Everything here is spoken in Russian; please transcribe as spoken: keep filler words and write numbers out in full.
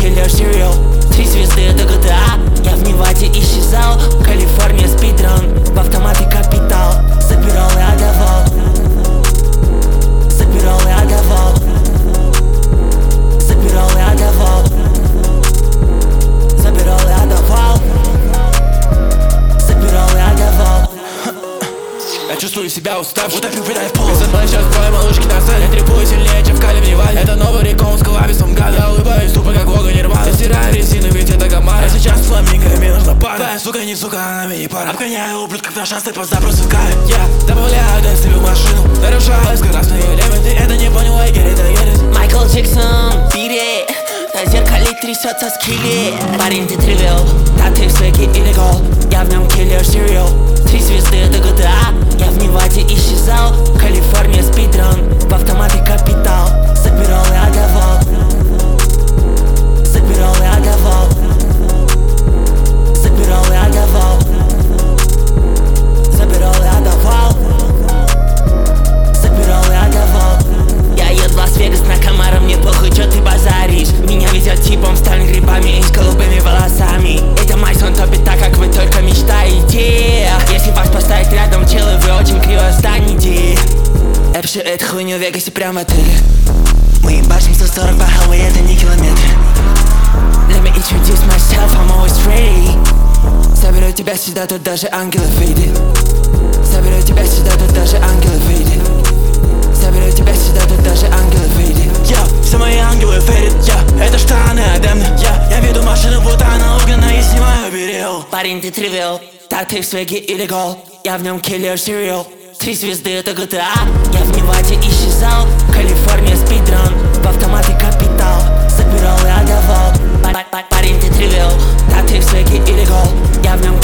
киллер serial. Три звезды это джи ти эй. Я в Неваде исчезал, Калифорния спидран. В автомате капитал. Забирал и отдавал. Забирал и отдавал. Забирал и отдавал. Забирал и отдавал. Забирал и отдавал. Я чувствую себя уставшим, утопил педаль в пол. Без одной сейчас двое малышки на сцене. Я требую сильнее, чем в Кале в Неваде. Это новый рекон с коллабисом гада. Я улыбаюсь тупо как Вога Нирвана. Я стираю резину, ведь это гамма. Я сейчас фламинго, мне нужна пара. Твоя сука не сука, она мне не пара. Обгоняю ублюдков на шансы под запросу кайф. Я добавляю дэнс в машину. Нарушаю скоростные элементы. Это не понял, I get it, I get it. Майкл Джексон, beat it. На зеркале трясется скелет. Парень, ты тривиал, да ты в свеке illegal. Я в нем киллер serial. Три звезды это джи ти эй. Я в Неваде исчезал, Калифорния спидран. В автомате капитал. Забирал и отдавал. Забирал и отдавал. Забирал и отдавал. Забирал и отдавал. Забирал и отдавал. Я еду в Лас-Вегас на Камаро, мне похуй, чё ты базаришь. Меня везет типом, сталь грибами и с голубыми волосами. Это Майсон топит так, как вы только мечтаете. Если вас поставить рядом, челы, вы очень криво станете. Я пишу эту хуйню в Вегасе прям в отеле. Мы ебашим сто сорок по highway, это не километры. Let me introduce myself, I'm always ready. Заберу тебя сюда, тут даже ангелы выйдет. Заберу тебя сюда, тут даже ангелы выйдет. Заберу тебя сюда, тут даже ангелы выйдет. Я, все мои ангелы верят, я, это штаны Адем. Я, я веду машину, будто она угнана и снимаю берел. Парень, ты тривиал, да ты в свеге illegal. Я в нем киллер serial. Три звезды это джи ти эй. Я в Неваде исчезал, Калифорния спидран. В автомате капитал. Забирал и отдавал. Парень, ты тривиал, да ты в свеге illegal. Я в нем